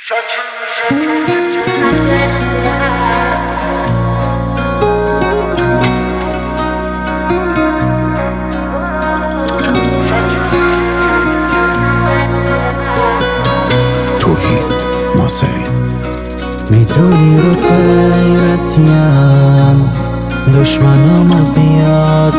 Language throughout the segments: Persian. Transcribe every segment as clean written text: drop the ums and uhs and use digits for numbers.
توحید ماسری میدونی رو غیرتیم، دشمنامو زیاد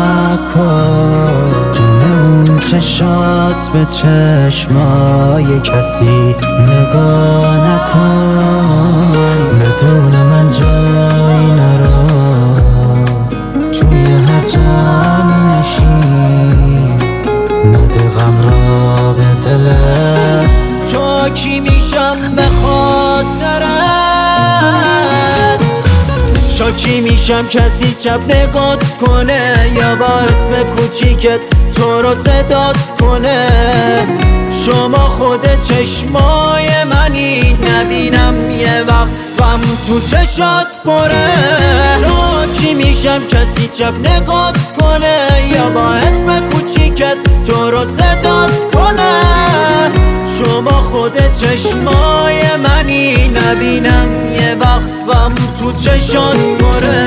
نکن. جونه اون چشات به چشمای کسی نگاه نکن. بدون من جایی نرو، توی هر جمعی نشین. نده غم را به دلت، شاکی میشم به خاطرت. شاکی میشم کسی چپ نگات کنه، یا با اسم کوچیکت تو رو صدات کنه. شما خود چشمای منی، نبینم یه وقت غم تو چشات پره. شاکی میشم کسی چپ نگات کنه، یا با اسم کوچیکت تو رو صدات کنه. شما خود چشمای منی، نبینم یه وقت غم تو چشات پره.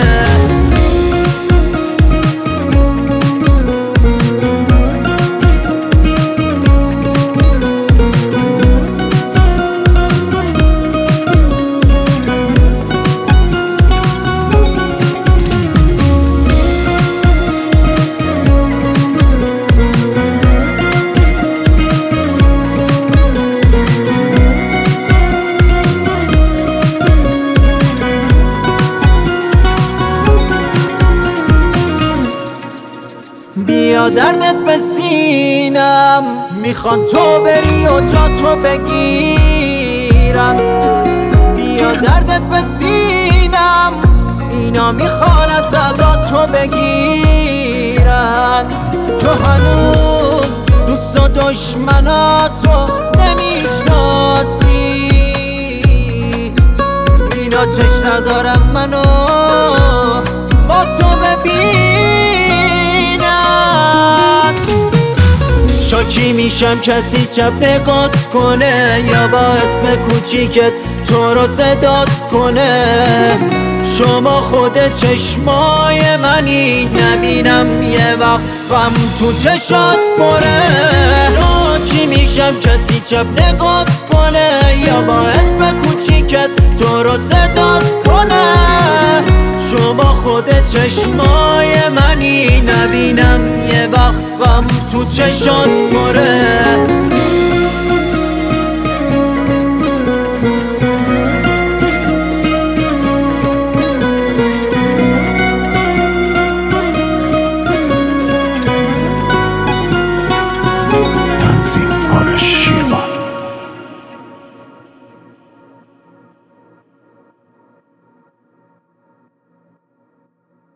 بیا دردت به سینم، میخوان تو بری و جا تو بگیرم. بیا دردت به سینم، اینا میخوان از ادا تو بگیرن. تو هنوز دوست و دشمناتو نمیشناسی. اینا چش ندارم منو با تو ببین. شاکی میشم کسی چپ نگات کنه، یا با اسم کوچیکت تو رو صدات کنه. شما خود چشمای منی، نبینم یه وقت غم تو چشات پره. شاکی میشم کسی چپ نگات کنه، یا با اسم کوچیکت تو رو صدات کنه. شما خود چشمای منی، نبینم یه وقت غم تو چشات پره. تنظیم آرش شیرازی.